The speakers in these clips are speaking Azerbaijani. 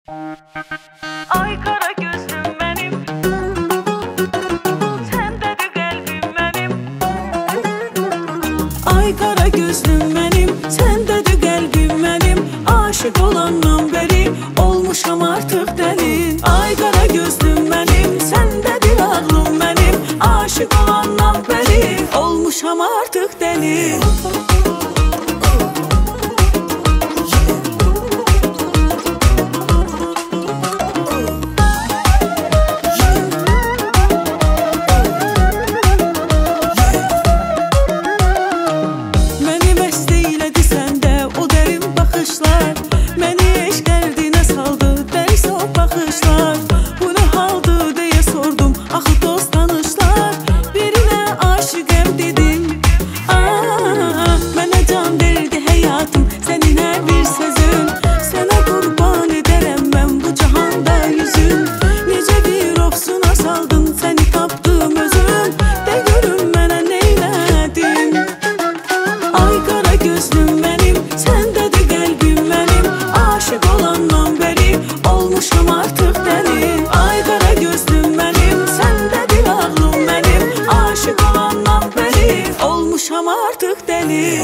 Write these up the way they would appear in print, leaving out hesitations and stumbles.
Ay kara gözlüm benim, sendedir kalbim benim. Ay kara gözlüm benim, sendedir kalbim benim. Aşık olandan beri olmuşam artık deli. Ay kara gözlüm benim, sendedir ağlım benim. Aşık olandan beri olmuşam artık deli. Olmuşam artık deli.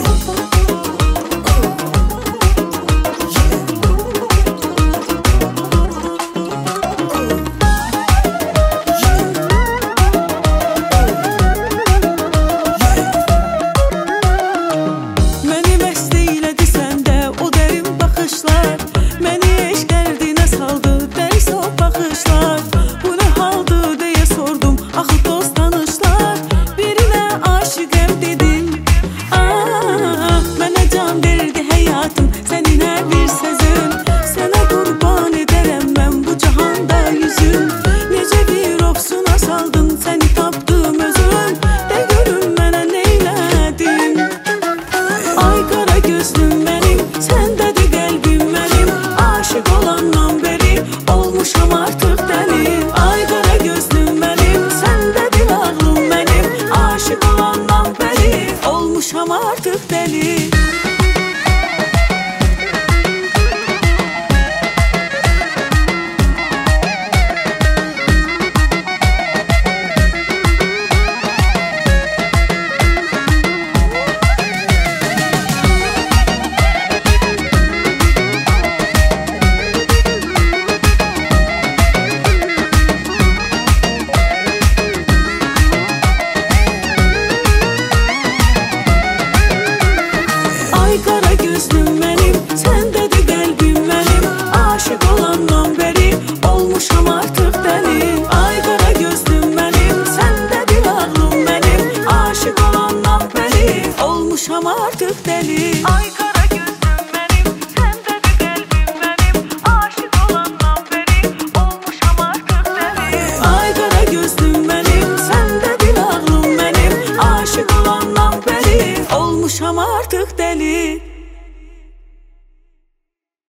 Məni məst eylədi səndə o dərin baxışlar. Məni eşq dərdinə saldı dəris o baxışlar. Bu nə haldır deyə sordum axı dost tanışlar. Birinə aşıqəm dedim, mənə can verdi həyatım səninə bir sözüm. Sənə qurban edərəm mən bu cahanda yüzüm. Necə bir ofsuna saldın səni tapdım özüm. De görüm mənə neylədin. Ay qara gözlüm mənim, səndədir qəlbim mənim. Aşık olandan beri olmuşam artıq dəli. Ay qara gözlüm mənim, səndədir ağlım mənim. Aşık olandan beri olmuşam artıq dəli. Ay kara gözlüm mənim, səndədir qəlbim mənim. Aşık olandan beri olmuşam artıq dəli. Ay qara gözlüm mənim, səndədir ağlım mənim. Aşık olandan beri olmuşam artıq dəli. Ay kara gözlüm benim, sendedir kalbim benim. Aşık olandan beri olmuşam artık deli. Ay qara gözlüm mənim, səndədir ağlım mənim. Aşık olandan beri olmuşam artıq dəli.